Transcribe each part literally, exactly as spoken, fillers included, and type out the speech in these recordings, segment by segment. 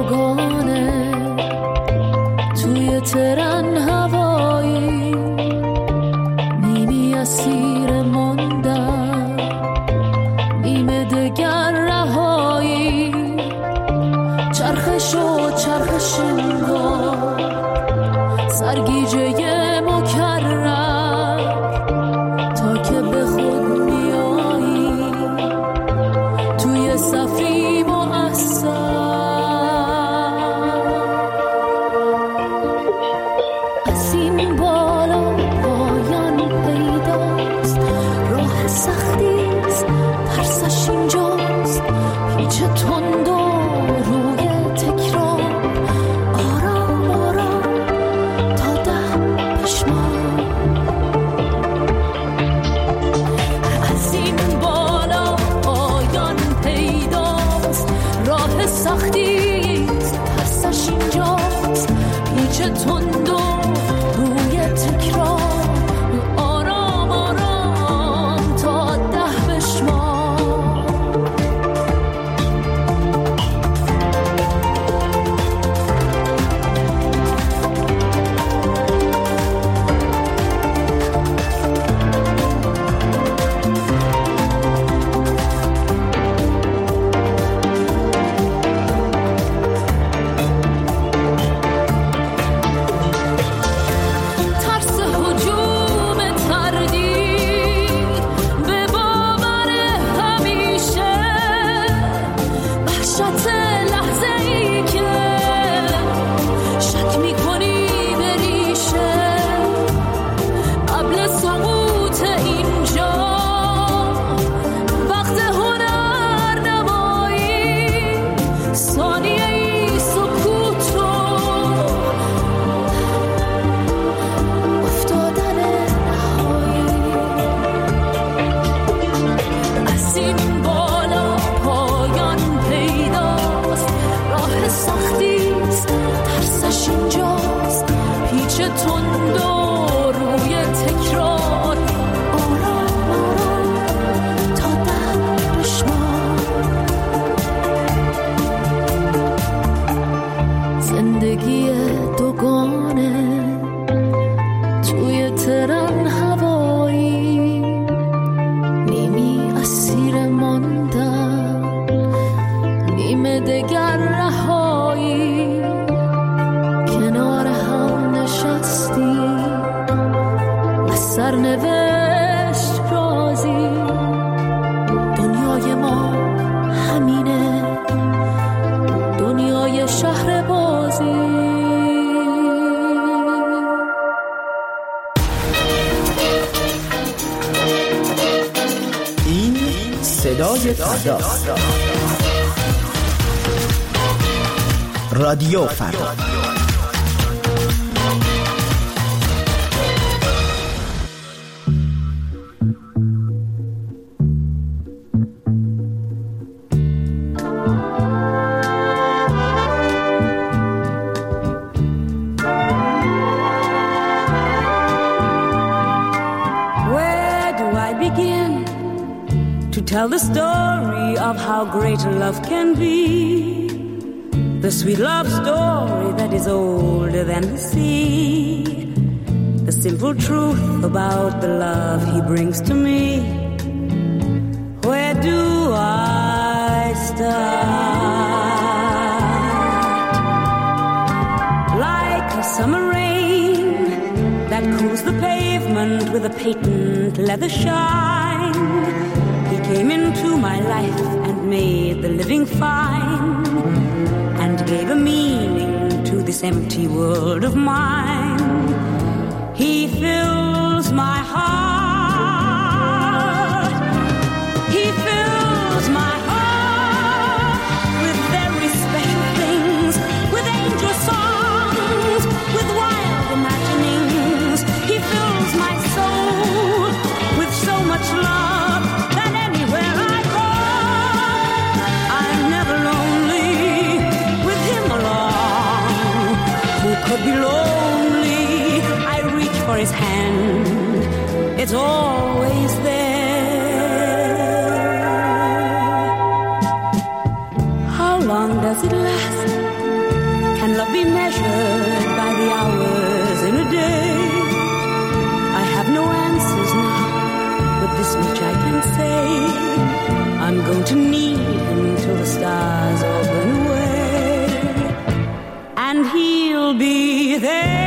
دوگانه توی ترن هوایی، نیمی اسیر ماندم، نیمه دگر رهایی. چرخش و چرخش انگار سرگیجه مکرر، تا که به خود میایی توی صفی مؤثر. از این بالا پایان پیداست، راه سختیست، ترسش اینجاست، پیچ تند و روی تکرار. آرام آرام تا ده پشمان. از این بالا پایان پیداست، راه سختیست، ترسش اینجاست، پیچ تند و روی تکرار. آرام آرام تا ده بشمار. ترس هجوم تردید به باور همیشه، وحشت لحظه ای که شک میکنی به ریشه. قبل سقوط اینجا وقت هنر نمایی، ثانیه ای سکوت رو افتادن نهایی. از این بالا پایان پیداست، راه سختیست، ترسش اینجاست، پیچ تند و روی تکرار. آرام آرام تا ده بشمار. زندگی دوگانه توی ترن هوایی، نیمی اسیر ماندم، نیمه دگر رهایی. کنار هم نشستیم، از سرنوشت راضی. دنیای ما همینه، دنیای شهر بازی. این صدای فرداست. رادیو فردا. Where do I begin to tell the story of how great love can be? The sweet love story that is older than the sea. The simple truth about the love he brings to me. Where do I start? Like a summer rain that cools the pavement with a patent leather shine, he came into my life and made the living fine, and gave a meaning to this empty world of mine. He fills my heart. He fills my heart with very special things, with angel songs, with wild imaginings. He fills my soul with so much love that anywhere I go, I'm never lonely with him along. Who could be lonely? I reach for his hand, it's always there. How long does it last? love be measured by the hours in a day? I have no answers now, but this much I can say. I'm going to need him till the stars all burn away, and he'll be there.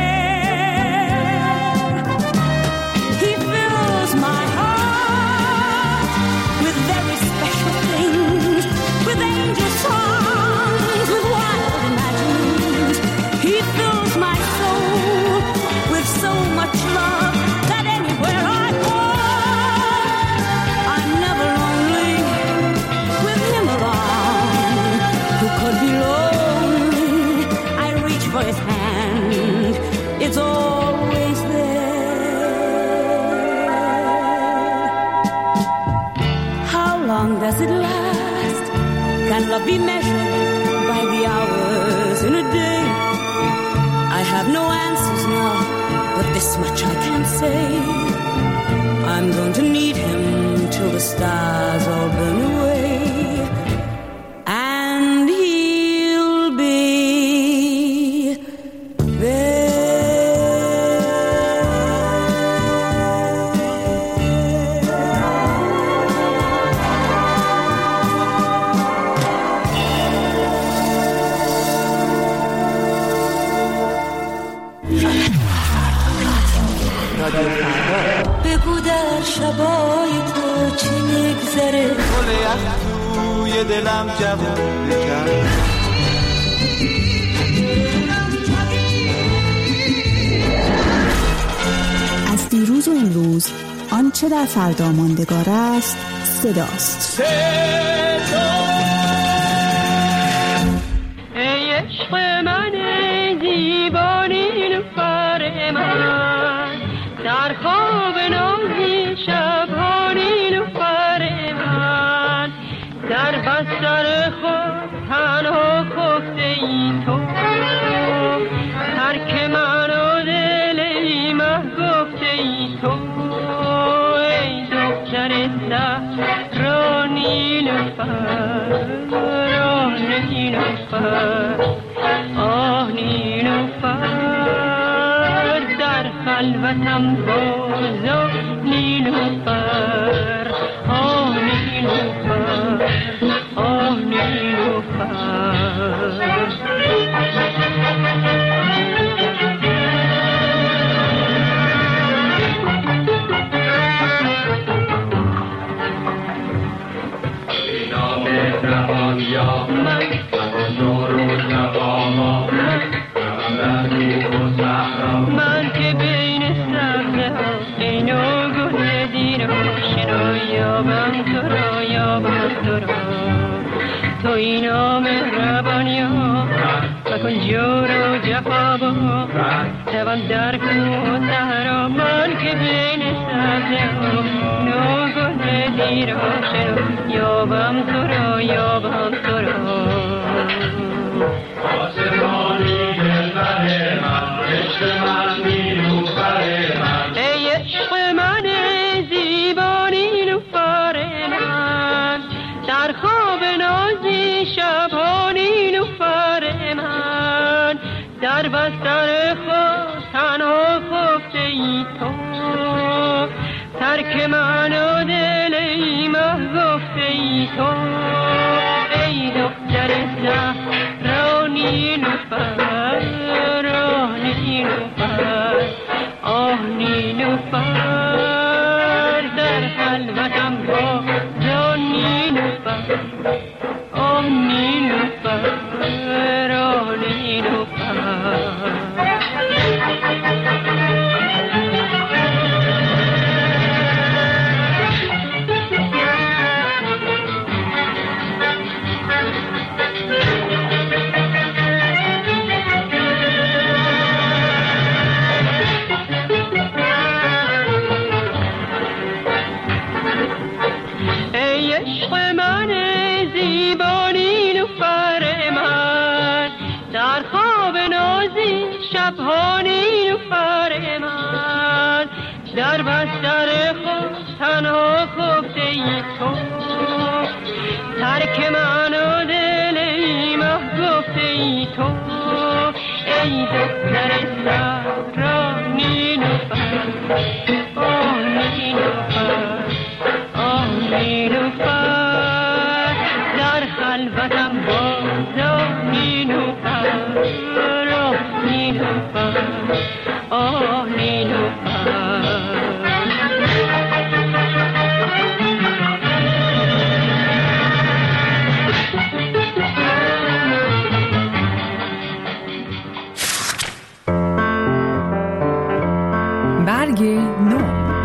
He fills my heart with very special things, with angel songs, with wild imaginings. He fills my soul with so much love that anywhere I go, I'm never lonely with him around. Who could be lonely? I reach for his hand, it's always there. How long does it last? Can love be measured by the hours in a day? I have no answers now, but this much I can say. I'm going to need him till the stars all burn away, and he'll be بگو در شبای تو چی میگذره، گل یخ توی دلم جواب بکن. از دیروز و امروز آنچه در فردا ماندگار است صداست. ای عشق من دیوانین فر من، در خواب نازی شبانین فر من، در بستر خود تنها خفته ای تو، ترک من و دل ایمه گفته ای تو. ای دختر زهرا نیلوفر، آه نیلوفر، آه نیلوفر، در خلوتم بازا نیلوفر، آه نیلوفر، آه نیلوفر. من که بین سبزه ها اینو گل دیراشن رو یابم تو را، یابم تو را. تو اینا مهربانی ها مکن جور و جفا با توان در کو سهرا. من که بین سبزه ها اینو گل دیراشن رو یابم تو را، یابم تو را. آسمانی دلبر من، عشق من نیلوفر من، ای عشق من زیبا نیلوفر من، در خواب نازی شبها نیلوفر من، در بستر خود تنها خفته ای تو، ترک من و دل ایمه گفته ای تو. ای دختر زهرا نیلوفر، آه نیلوفر، آه نیلوفر، در خلوتم با جان نیلوفر، آه نیلوفر، آه نیلوفر. عشق من زیبا نیلوفر من، در خواب نازی شبها نیلوفر من، در بستر خود تنها خفته ای تو، ترک من و دل ایمه گفته ای تو. ای دختر سهرا نیلوفر آه نیلوفر آه نیلوفر در خلوتم بازا نیلوفر آه نیلوفر آه نیلوفر برگ نو.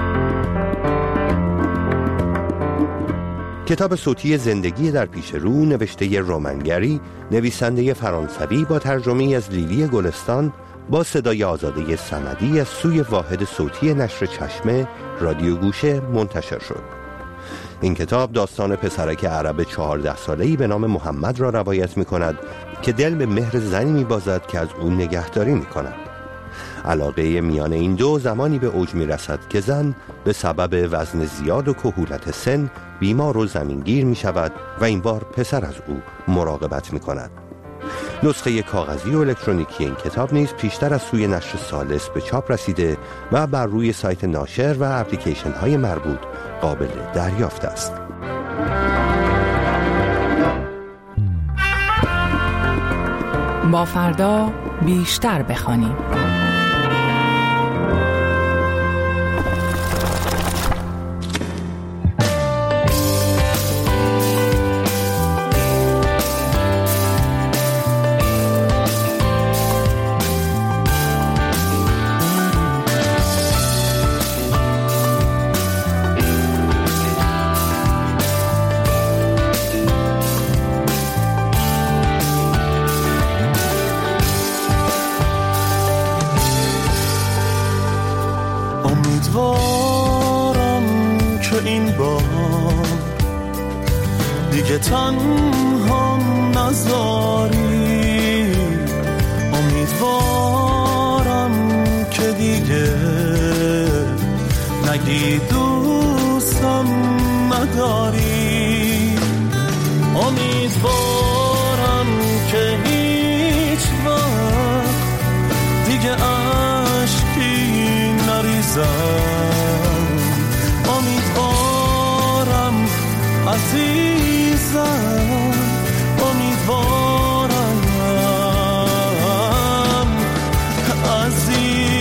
کتاب صوتی زندگی در پیش رو نوشته رومن گری، نویسنده فرانسوی با ترجمه از لیلی گلستان، با صدای آزاده صمدی از سوی واحد صوتی نشر چشمه رادیو گوشه منتشر شد. این کتاب داستان پسرک عرب چهارده ساله‌ای به نام محمد را روایت می کند که دل به مهر زنی می بازد که از او نگهداری می کند. علاقه میان این دو زمانی به اوج می رسد که زن به سبب وزن زیاد و کهولت سن بیمار و زمینگیر می شود و این بار پسر از او مراقبت می کند. نسخه کاغذی و الکترونیکی این کتاب نیز پیشتر از سوی نشر ثالث به چاپ رسیده و بر روی سایت ناشر و اپلیکیشن های مربوط قابل دریافت است. با فردا بیشتر بخوانیم. امیدوارم که این بار دیگه تنها نذاری، امیدوارم که دیگه نگی دوستم نداری، امیدوارم که هیچ وقت دیگه عشقی نریزم، امیدوارم عزیزم، امیدوارم عزیزم.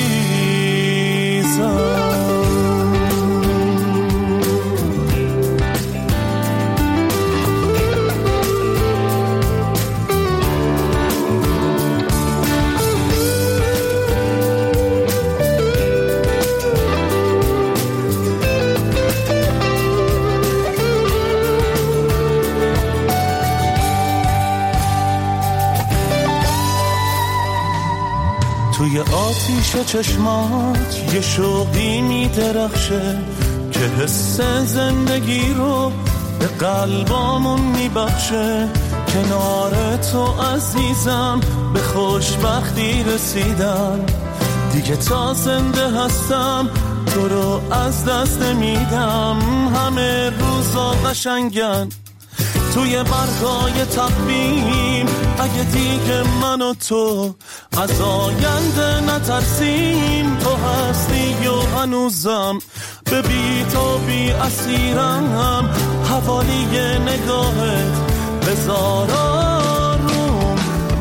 توی آتیش چشمات یه شوقی میدرخشه که حس زندگی رو به قلبامون میبخشه، کنار تو عزیزم به خوشبختی رسیدم، دیگه تا زنده هستم تو رو از دست نمیدم، همه روزا قشنگن توی برگای تقویم، اگه دیگه من و تو از آینده نترسیم، تو هستی و هنوزم به بی تو بی اسیرم، حوالی نگاهت بذار آروم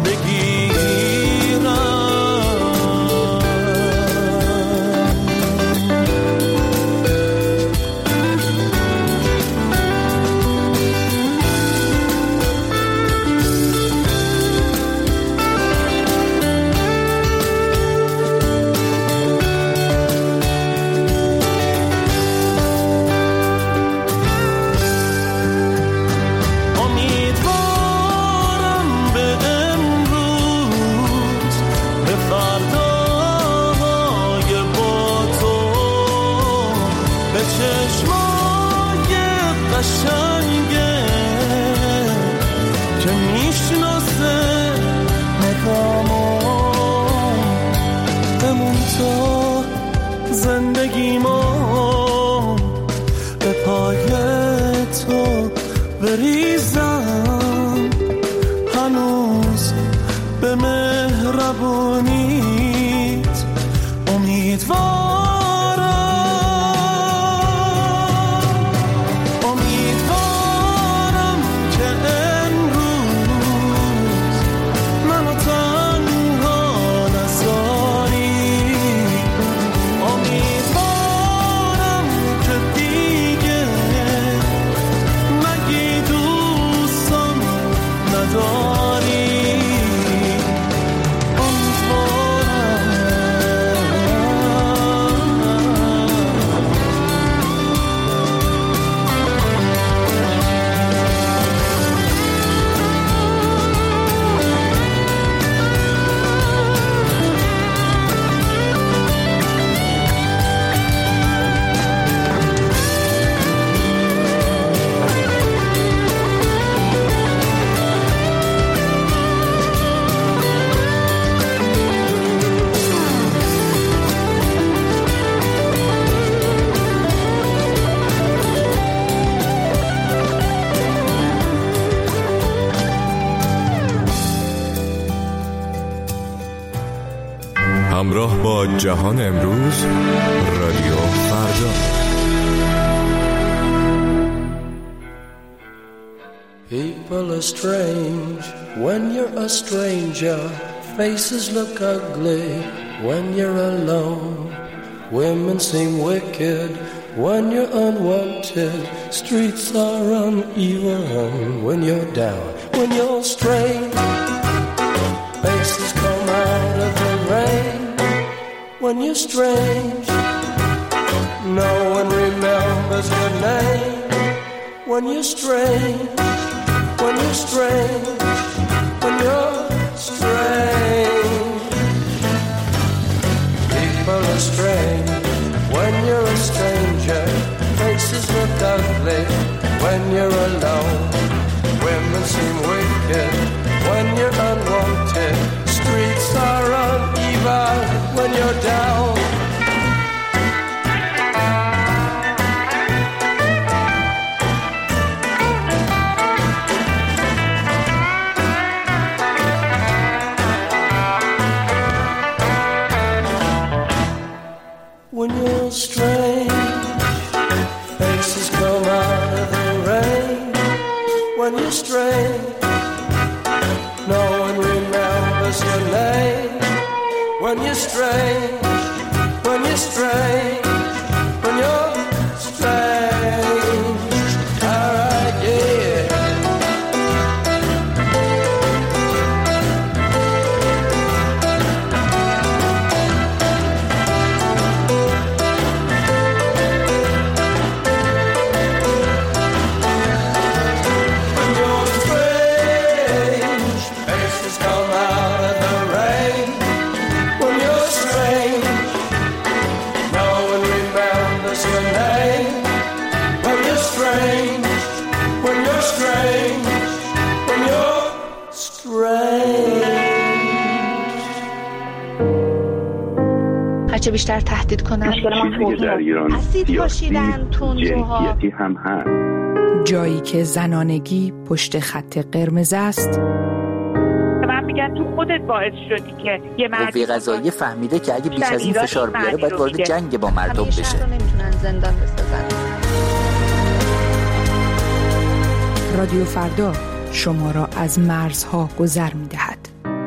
بگیرم. زندگیمو به پای تو بریزم، هنوز به مهرم مهربونیت امیدوارم امیدوارم که امروز منو تنها نذاری امیدوارم که دیگه نگی دوستم نداری همراه با جهان امروز، رادیو فردا. People are strange when you're a stranger. Faces look ugly when you're alone. Women seem wicked when you're unwanted. Streets are uneven when you're down. When you're strange, faces come out of the rain. When you're strange, no one remembers your name. When you're strange, when you're strange, when you're strange. People are strange when you're a stranger. Faces look ugly when you're alone. Women seem wicked when you're unwanted. Streets are uneven when you're down. When you're strange, faces come out of the rain. When you're strange, no one remembers your name. When you're strange, when you're strange, when you're strange. Alright, yeah. When you're strange, faces come out of the rain. When you're strange, no one remembers your name. When you're strange, when you're strange, when you're strange. هرچه بیشتر تهدید کنن چیزی که در ایران سیاسی جنسیتی هم هست. جایی که زنانگی پشت خط قرمز است. من میگم تو خودت باعث شدی که یه مردی قوه قضاییه فهمیده که اگه بیش از این فشار بیاره باید وارد جنگ با مردم بشه. شهر رو نمیتونن زندان بسازن. رادیو فردا شما را از مرزها گذر می‌دهد.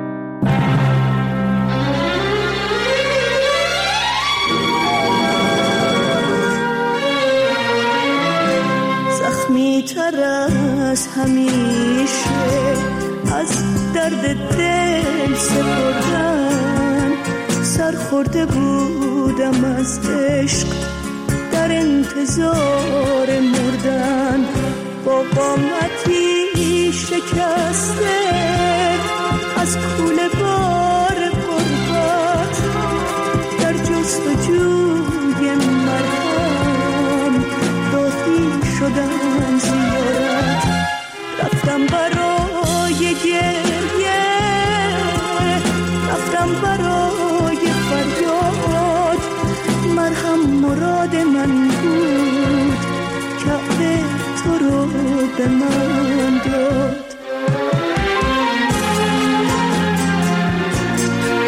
زخمی تر از همیشه از درد دل سپردن، سرخورده بودم از عشق در انتظار مردن، با قامتی شکسته از کوله بار غربت در جستجوی مرهم راهی شدم زیارت، رفتم برای گریه، رفتم برای فریاد، مرهم مراد من بود، کعبه تو رو به من داد.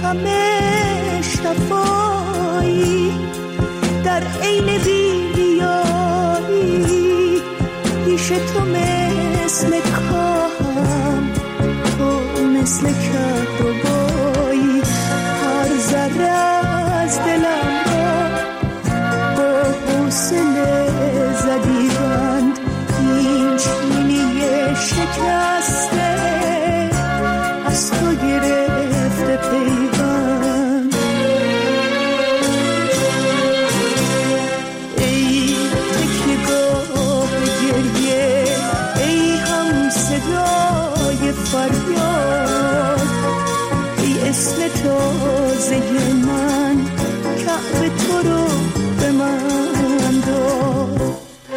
همه شفایی در عین بی‌ریایی پیش تو مثل کاهم تو مثل کهربایی هر ذره از دلم را با حوصله زدی بند این چینی شکسته از تو گرفته پیوند ای تکیه‌گاه گریه ای هم صدای فریاد ای اسم تازه من کعبه تو رو به من داد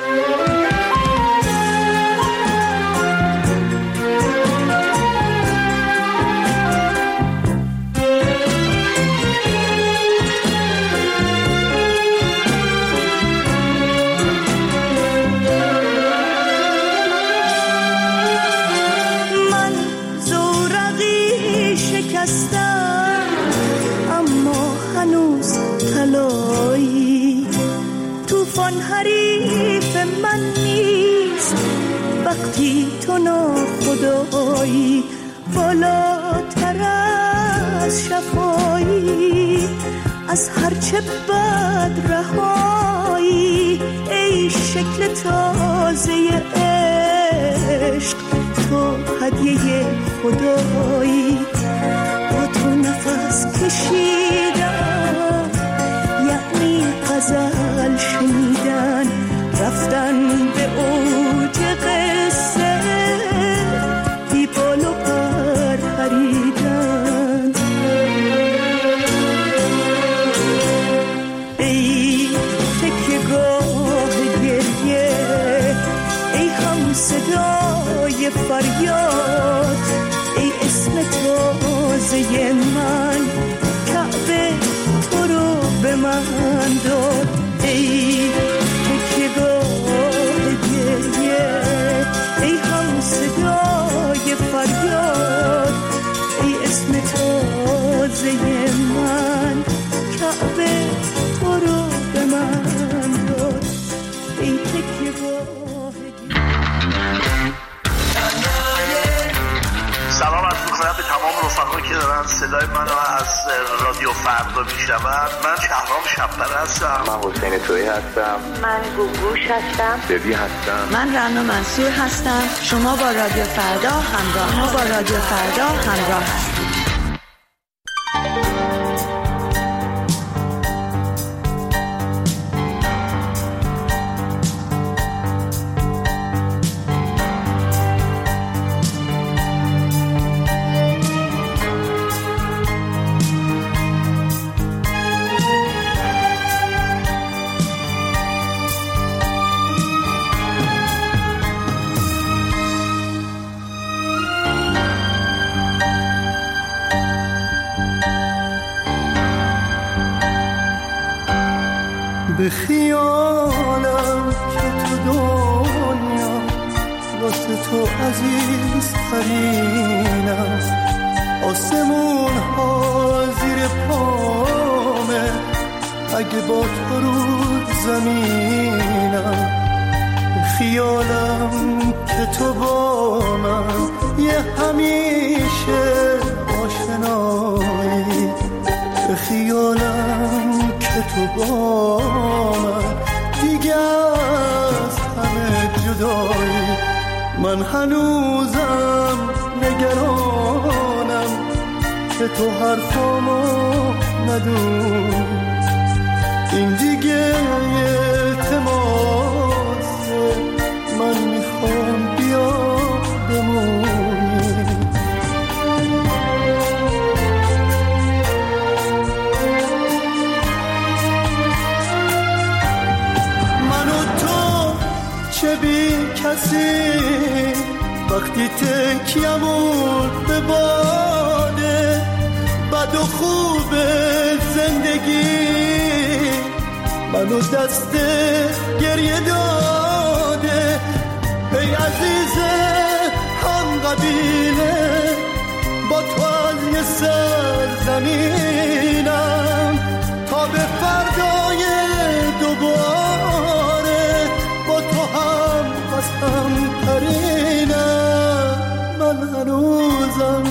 حریف من نیست وقتی تو ناخدایی بالاتر از شفایی از هرچه بد رهایی ای شکل تازه عشق تو هدیه خدایی با تو نفس کشیدم یعنی غزل شنیدن رفتن به اوج قصه بی بال و پر پریدن ای تکیه‌گاه گریه ای هم صدای فریاد ای اسم تازه من کعبه تو رو به من داد ای تکیه‌گاه گریه ای هم صدای فریاد ای اسم تازه من کعبه تو رو به من داد ای تکیه‌گاه سلام عرض می‌کنم به تمام رفقایی که دارن صدای منو از رادیو فردا میشنون. من شهرام شب‌پره هستم. من حسین تویی هستم. من گوگوش هستم. ببی هستم. من رنا منصور هستم. شما با رادیو فردا همراه ما با رادیو فردا همراه هستید. به خیالم که تو دنیا واسه تو عزیز ترینم آسمون ها زیر پامه اگه با تو رو زمینم به خیالم که تو با من یه همیشه آشنایی به خیالم که تو با من دیگه از همه جدایی من هنوزم نگرانم که تو حرفامو ندونی این دیگه التماسه من میخوام بیا بمونی چه بی کسی وقتی تکیمون به باده بد و خوب زندگی منو دست گریه داده ای عزیز هم قبیله با تو از یه سرزمین هنوزم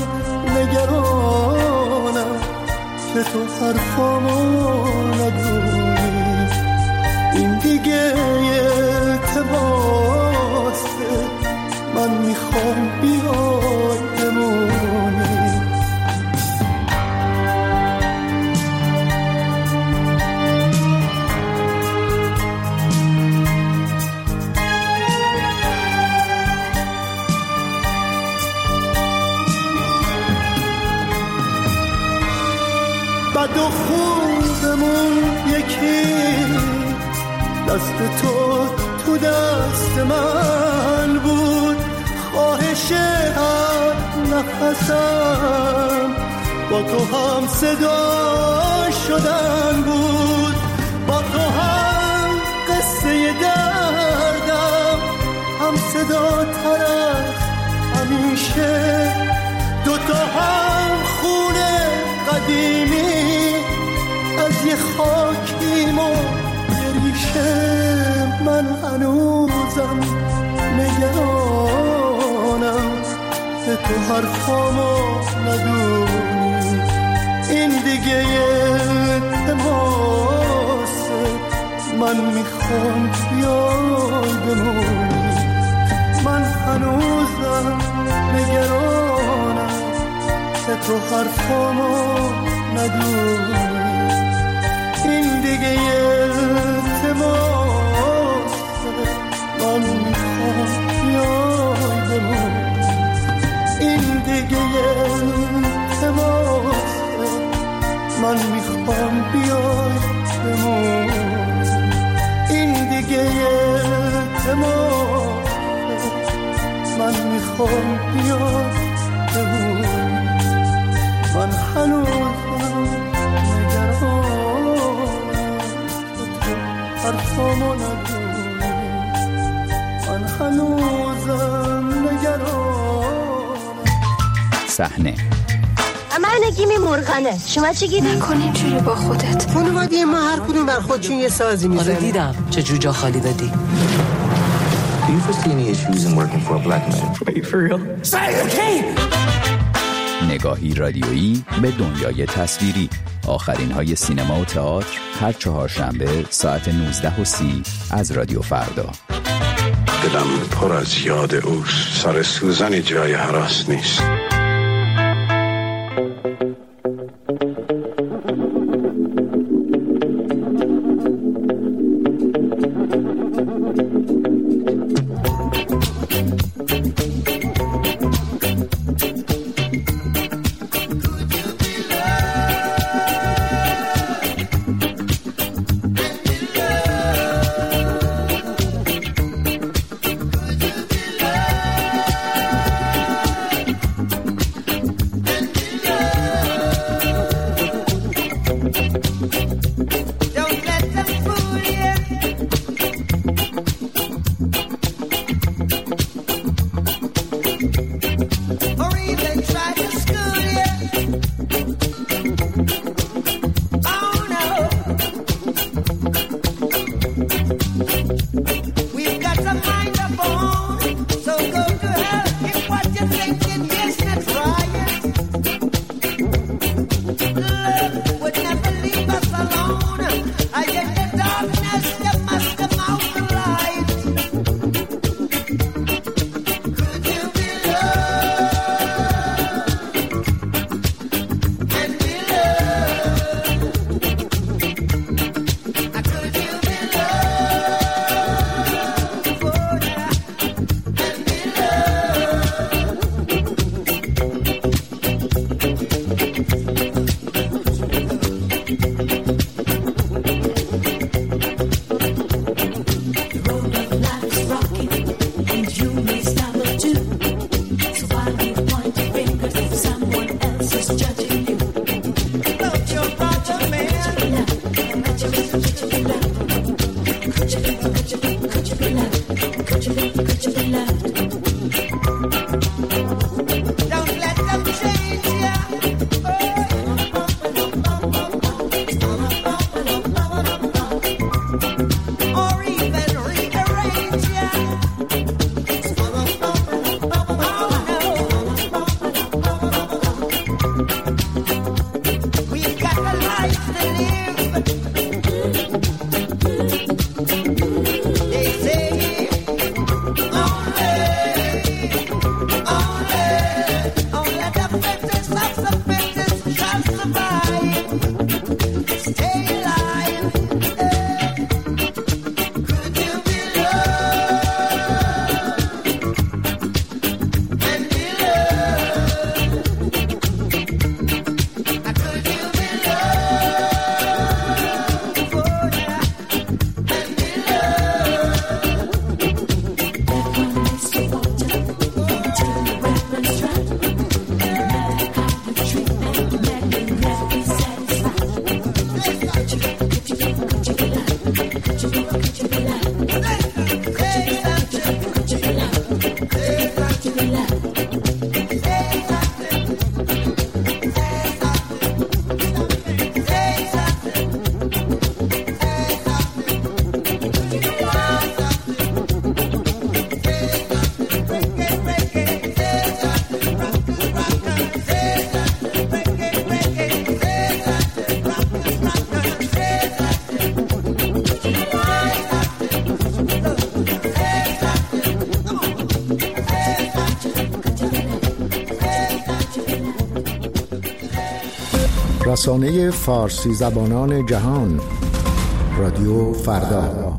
نگرانم که تو حرفامو ندونی. این دیگه التباسه، من میخوام بیای بمونی. بد و خوبمون یکی، دست تو تو دست من بود. خواهش هر نفسم با تو هم صدا شدن بود. با تو هم قصه دردم هم صدا تر از همیشه. دوتا هم خونه قدیمی از یه خاکیم و ریشه. من هنوزم نگرانم که تو حرفامو ندونی. این دیگه التماسه، من میخوام بیای بمونی. من هنوزم نگرانم که تو حرفامو ندونی. این دیگه التماسه، من میخوام بیای بمونی. این دیگه التماسه، من میخوام بیای بمونی. این دیگه التماسه، من میخوام بیای بمونی. من هنوزم نگرانم که تو حرفامو ندونی. من هنوزم نگرانم. صحنه من نگیمی مرغنه، شما چی گید؟ نکن اینجوری با خودت. خانواده ما هر کدوم بر خودشون یه سازی میزنه. آره دیدم چه جور جا خالی دادی. Do you foresee any issues in working for a black man? Are you for real? Say okay. نگاهی رادیویی به دنیای تصویری. آخرین های سینما و تئاتر هر چهارشنبه ساعت نوزده و سی از رادیو فردا. دلم پر از یاد اوست، سر سوزنی جای هراس نیست. love. رسانه فارسی زبانان جهان، رادیو فردا.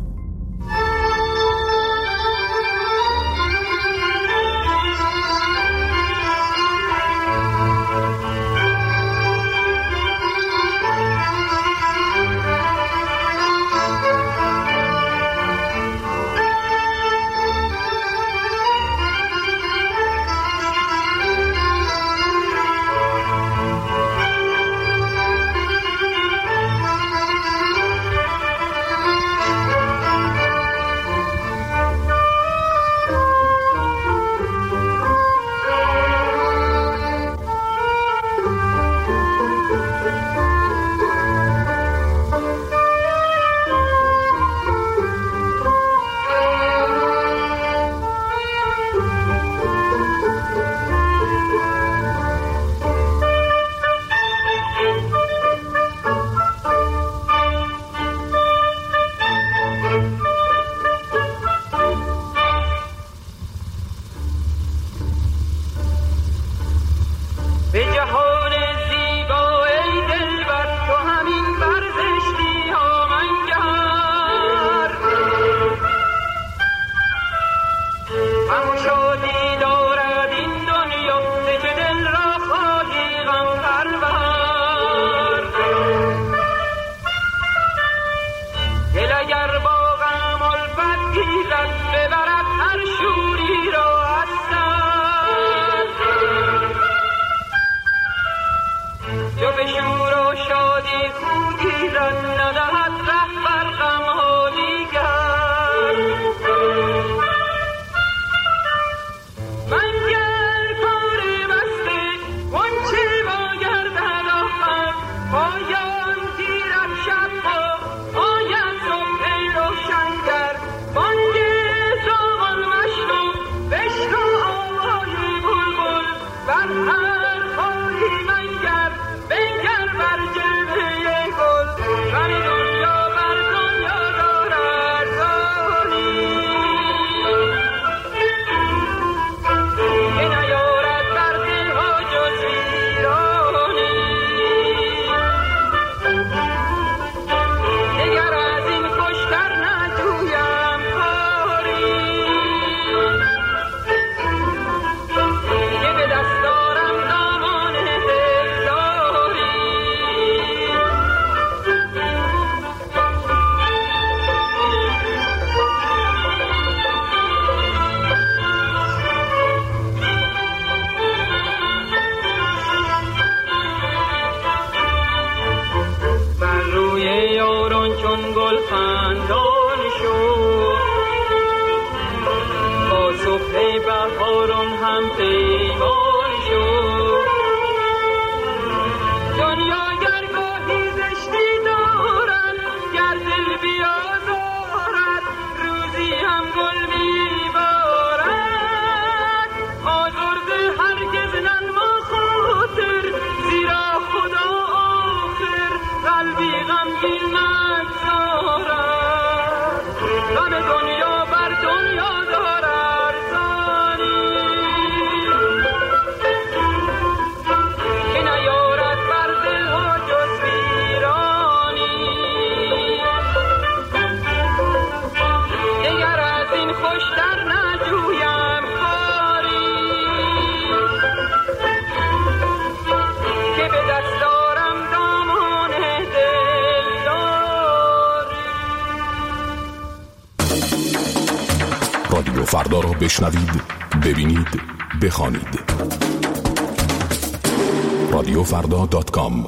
رادیو فردا را بشنوید، ببینید، بخوانید. رادیو فردا دات کام.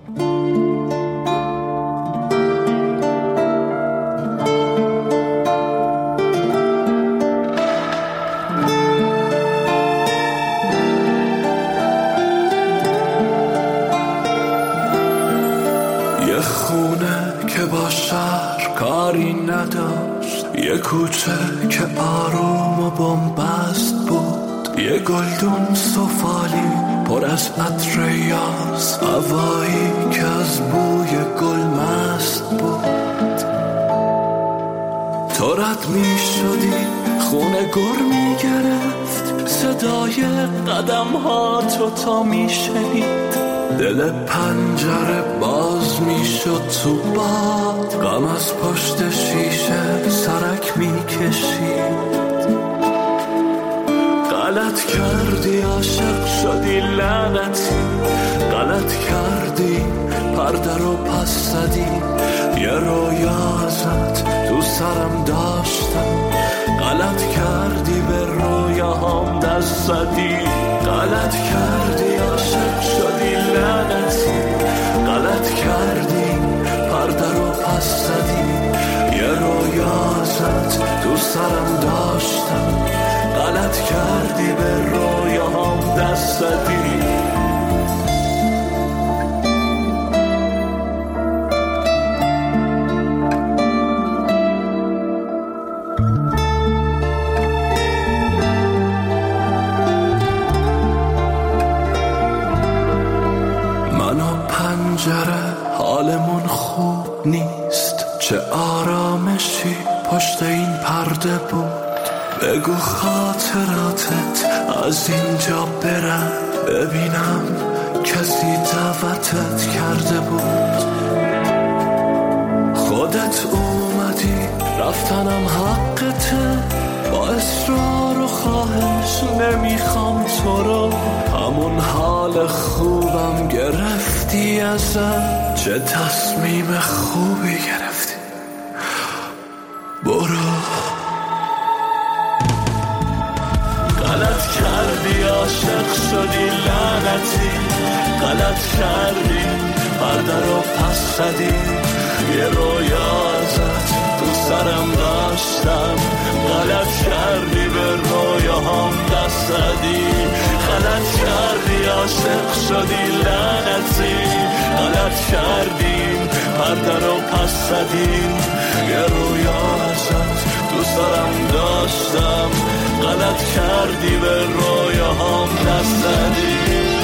یه خونه که با شهر کاری نداشت، یه کوچه که آروم و بنبست بود، یه گلدون سفالی پر از عطر یاس، هوایی که از بوی گل مست بود. تو رد می شدی خونه گر می گرفت، صدای قدم ها تو تا میشنید، دل پنجره باز میشد تو باد، غم از پشت شیشه سرک میکشید. غلط کردی عاشق شدی لعنتی، غلط کردی پرده رو پس زدی، یه رویا ازت تو سرم داشتم، غلط کردی به رویاهام دست زدی. غلط کردی عاشق شدی لعنتی، غلط کردی پرده رو پس زدی، یه رویا ازت تو سرم داشتم، غلط کردی به رویاهام دست زدی. حالمون خوب نیست، چه آرامشی پشت این پرده بود. بگو خاطراتت از اینجا برن، ببینم کسی دعوتت کرده بود. خودت اومدی رفتنم حقته، با اصرار و خواهش نمیخوام تو رو، همون حال خوبم گرفتی ازم، چه تصمیم خوبی گرفتی. برو. غلط کردی عاشق شدی لعنتی، غلط کردی پرده رو پس زدی، یه رویا ازت تو سرم داشتم، غلط کردی به رویاهام دست زدی. غلط کردی عاشق شدی لعنتی، غلط کردی پرده رو پس زدی، یه رویا ازت تو سرم داشتم، غلط کردی به رویاهام دست زدی.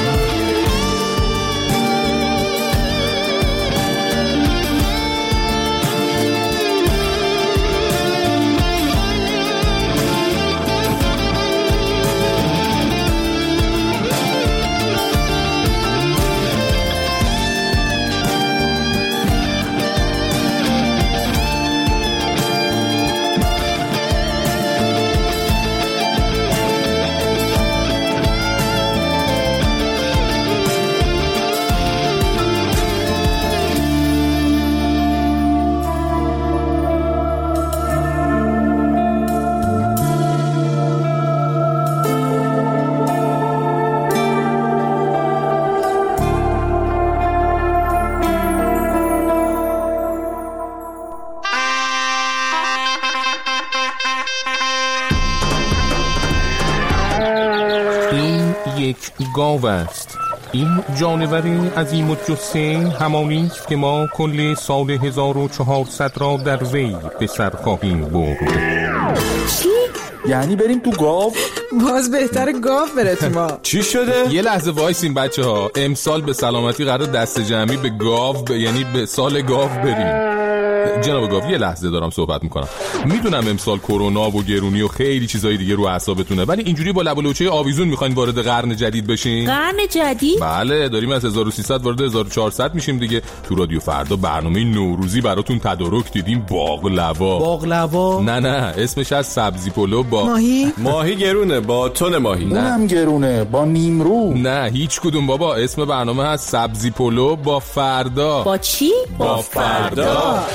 گاو است. این جانور عظیم الجثه همانی است که ما کل سال هزار و چهارصد را در وی به سر خواهیم برد. چی؟ یعنی بریم تو گاو؟ باز بهتر گاو بره تو ما. چی شده؟ یه لحظه وایسین بچه ها، امسال به سلامتی قرار دست جمعی به گاو ب... یعنی به سال گاو بریم. جناب گاو یه لحظه دارم صحبت میکنم. میدونم امسال کرونا و گرونی و خیلی چیزای دیگه رو اعصابتونه، ولی اینجوری با لب و لوچه آویزون میخواین وارد قرن جدید بشین؟ قرن جدید؟ بله، داریم از هزار و سیصد وارد هزار و چهارصد میشیم دیگه. تو رادیو فردا برنامه نوروزی براتون تدارک دیدیم. باقلوا. باقلوا؟ نه نه، اسمش از سبزی پلو با ماهی. ماهی گرونه با تن ماهی. اونم گرونه با نیمرو. نه هیچ کدوم بابا، اسم برنامه هست سبزی پلو با فردا. با چی؟ با فردا.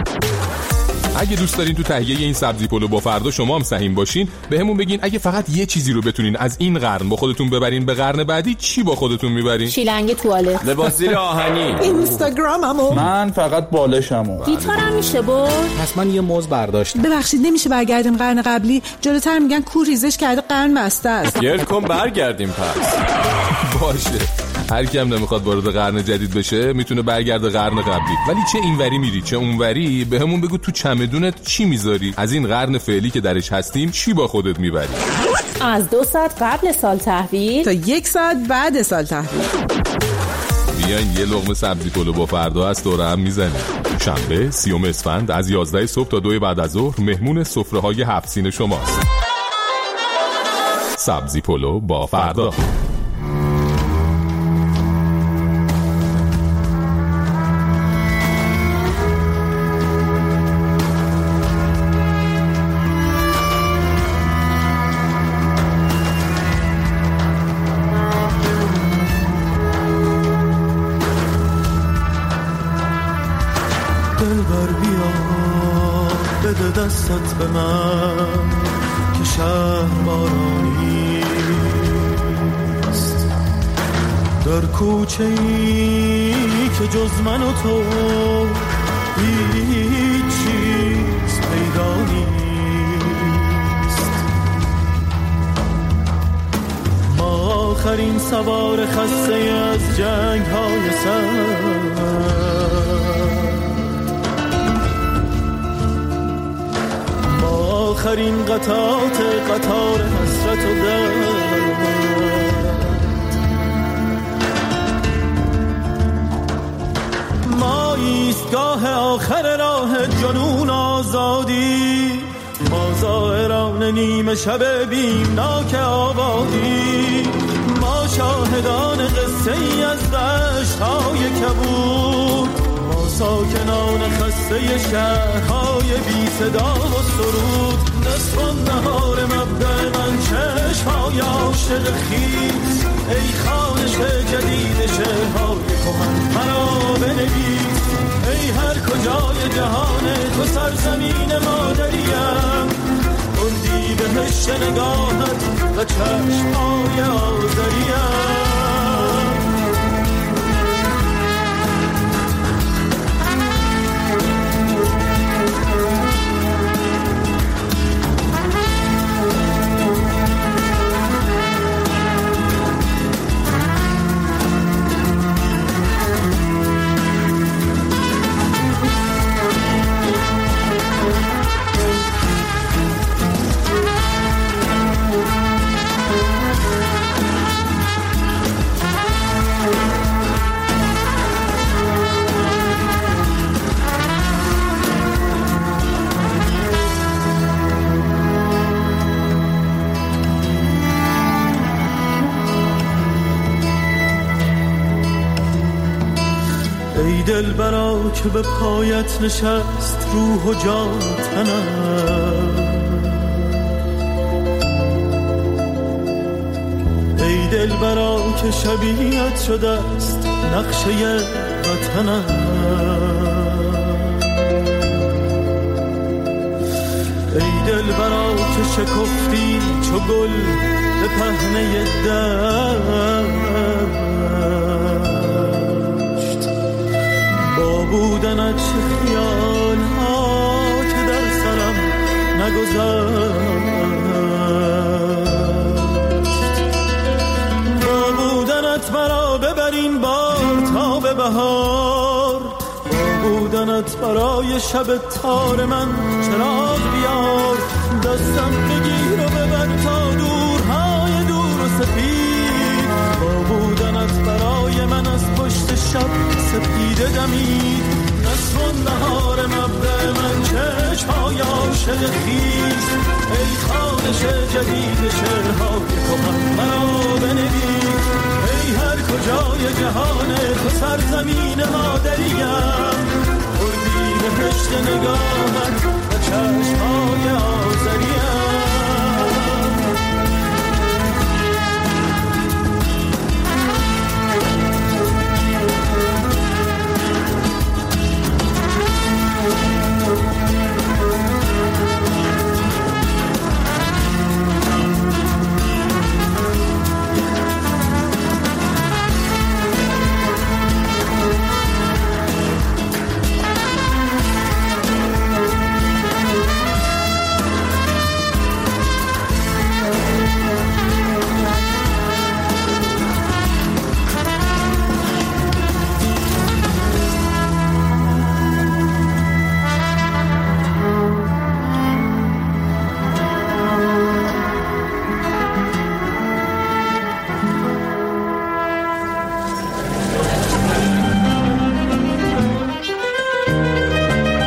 اگه دوست دارین تو تهیه این سبزی پلو با فردا شما هم سهیم باشین، بهمون بگین. اگه فقط یه چیزی رو بتونین از این قرن با خودتون ببرین به قرن بعدی، چی با خودتون میبرین؟ شیلنگ توالت، لباس زیر آهنی، اینستاگراممو. من فقط بالشمو. گیتارم میشه برد؟ پس من یه موز برداشتم. ببخشید نمیشه برگردیم قرن قبلی؟ جلوتر میگن کور ریزش کرده قرن بسته است. گرد کن برگردیم پس. باشه، هر کی هم نمیخواد وارد قرن جدید بشه میتونه برگرده قرن قبلی. ولی چه اینوری میری چه اونوری، بهمون بگو تو چمدونت چی میذاری؟ از این قرن فعلی که درش هستیم چی با خودت میبری؟ از دو ساعت قبل سال تحویل تا یک ساعت بعد سال تحویل. بیاین یه لقمه سبزی پلو با فردا از دوره هم میزنیم. شنبه سیوم اسفند از یازده صبح تا دو بعد از ظهر مهمون سفره های هفت سین شماست. سبزی پلو با فردا. دلبر بیا بده دستت به من که شهر بارانیست، در کوچه ای که جز من و تو هیچ چیز پیدا نیست. ما آخرین سوار خسته از جنگ های سر، آخرین قطعات قطار حسرت و درد، ما ایستگاه آخر راه جنون آزادی، ما زائران نیمه شب بیمناک آبادی، ما شاهدان قصه ای از دشت‌های کبود، ما ساکنان خسته شهرهای بی صدا و سرود. نصف النهار مبدأ من چشم‌های عاشق خیز، ای خوانش جدید شعرهای کهن مرا بنویس، ای هر کجای جهان تو سرزمین مادریم، اردی بهشت نگاهت و چشم‌های آذریم. ای دل برا که به پایت نشست روح و جان تنم، ای دل برا که شبیهت شده است نقشه وطنم، ای دل برا که شکفتی چو گل به پهنه دشت، با بودنت چه خیال ها که در سرم نگذشت، با بودنت مرا ببرین بار تا به بهار، با بودنت برای شب تار من چراغ بیار، دستم بگیر و ببر تا دورهای دور و سپید، با بودنت برای من از پشت شب سپیده دمید. نصف النهار مبدأ من چشم‌های عاشق خیز، ای خوانش جدید شعرهای کهن مرا بنویس، ای هر کجای جهان تو سرزمین مادریم، اردی بهشت نگاهت و چشم‌های آذریم.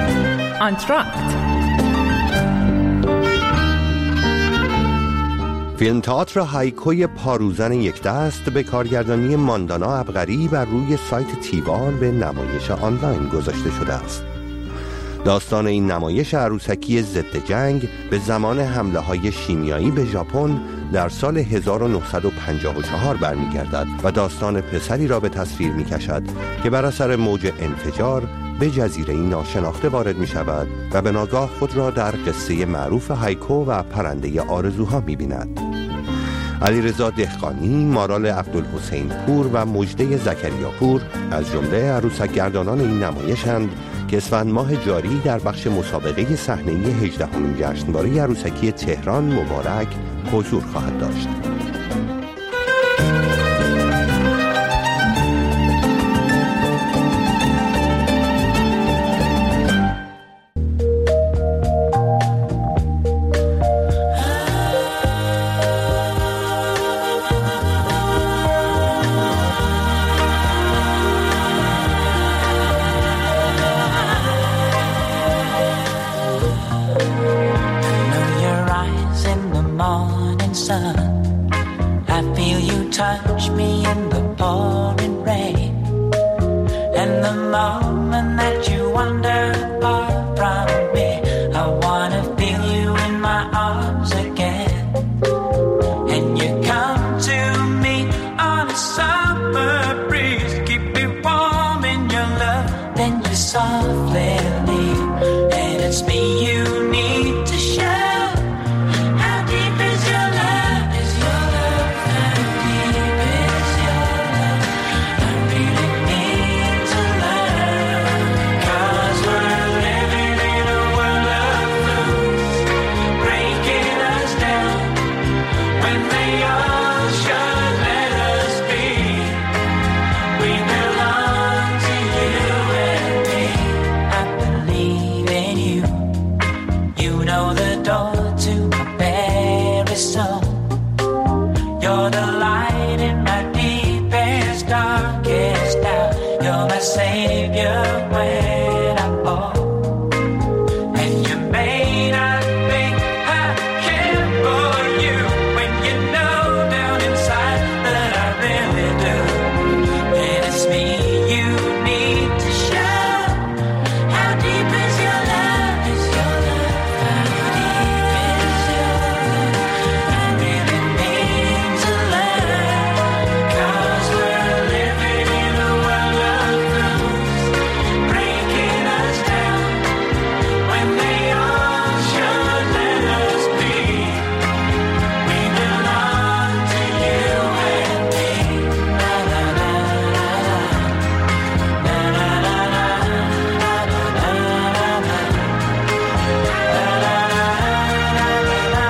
آنتراکت فیلم تئاتر هایکوی پاروزن یک دست به کارگردانی ماندانا عبقری بر روی سایت تیوال به نمایش آنلاین گذاشته شده است. داستان این نمایش عروسکی ضد جنگ به زمان حمله های شیمیایی به ژاپن در سال هزار و نهصد و پنجاه و چهار برمیگردد و داستان پسری را به تصویر می کشد که بر اثر موج انفجار به جزیره ناشناخته وارد می شود و به ناگاه خود را در قصه معروف هایکو و پرنده آرزوها می بیند. علیرضا دهقانی، مارال عبدالحسین پور و مجده زکریا پور از جمله عروسک گردانان این نمایشند که اسفند ماه جاری در بخش مسابقه صحنه‌ای هجدهمین جشنواره عروسکی تهران مبارک حضور خواهد داشت. Touch me in the pouring rain, and the moment that you wander far from me, I wanna feel you in my arms again. And you come to me on a summer breeze, keep me warm in your love, then you softly leave, and it's me you need to show. How deep is your love? Is your love how deep is your love? I really need to learn, 'cause we're living in a world of fools, breaking us down when they all should let us be. We belong to you and me. I believe in you. You know the door to my very soul. You're the light in my deepest, darkest doubt. You're my savior when I fall. And you may not think I care for you when you know down inside that I really do. And it's me you need to show. How deep is your love? Is your love how deep is your love? I really need to learn, 'cause we're living in a world of fools, breaking us down when they all should let us be. We belong to you and me. La la la la la. La la la la. La la la la la. La la la la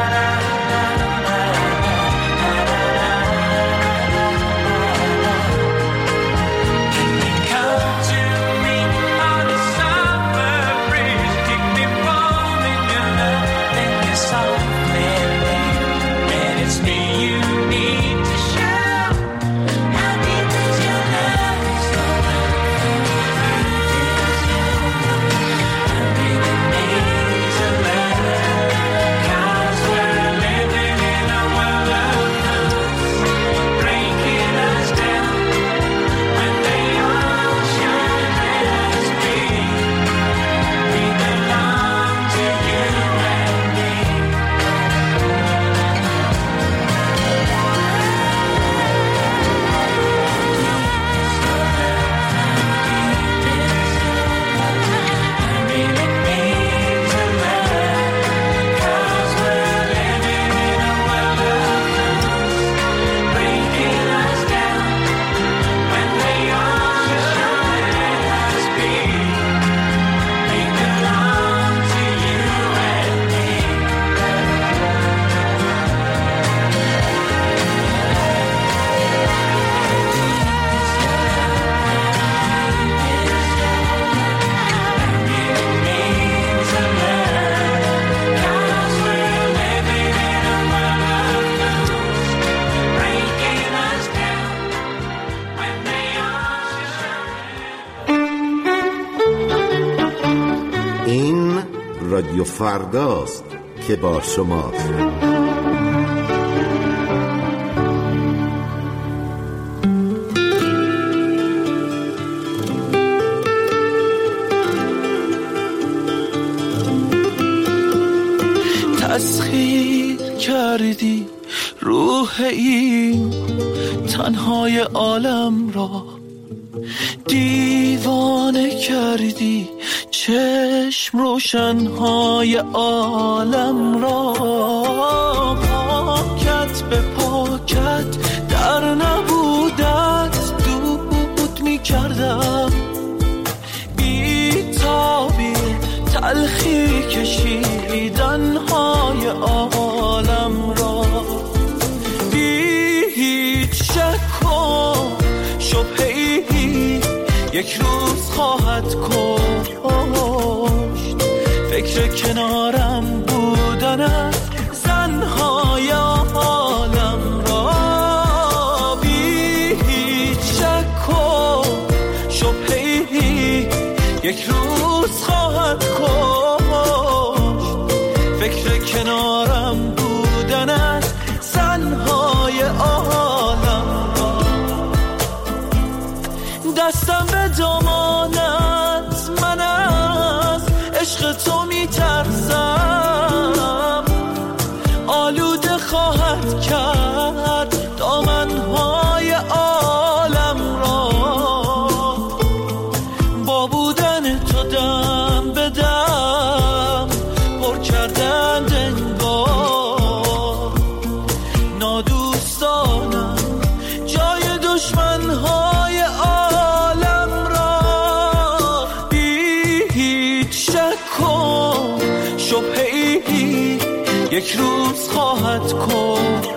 Can you come to me on a summer breeze, keep me warm in your love, then you softly leave, and it's me you need to show. How deep is your love? Is your love how deep is your love? I really need to learn, 'cause we're living in a world of fools, breaking us down when they all should let us be. We belong to you and me. I really need to learn, 'cause we're living in a world of fools, breaking us down when they all should let us be. We belong to you and me. این رادیو فرداست که با شماست. شبه این تنهای عالم را دیوانه کردی، چشم روشنهای عالم را پاکت به پاکت در نبودت دود می کردم، بی تابی تلخی کشیدنهای عالم را بی هیچ شک و شبهی یک روز خواهد کشت. فکر کنارم بودن زنهای عالم را بی هیچ شک و شبهی یک روز خواهد کشت. فکر کنارم بودن زنهای عالم را. دستم به دامانت، من از عشق تو می ترسم، آلوده خواهد کرد دامنهای عالم را. با بودن تو دم به دم پر کردن دنگاه، نادوستانم جای دشمنهای عالم را بی هیچ شک و شبهی یک روز خواهد کشت.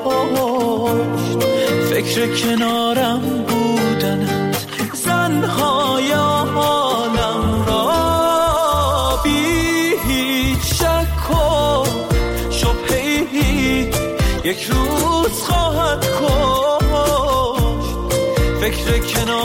فکر کنارم بودنت زنهای عالم را بی هیچ شک و شبهی یک روز خواهد کشت. فکر کنارم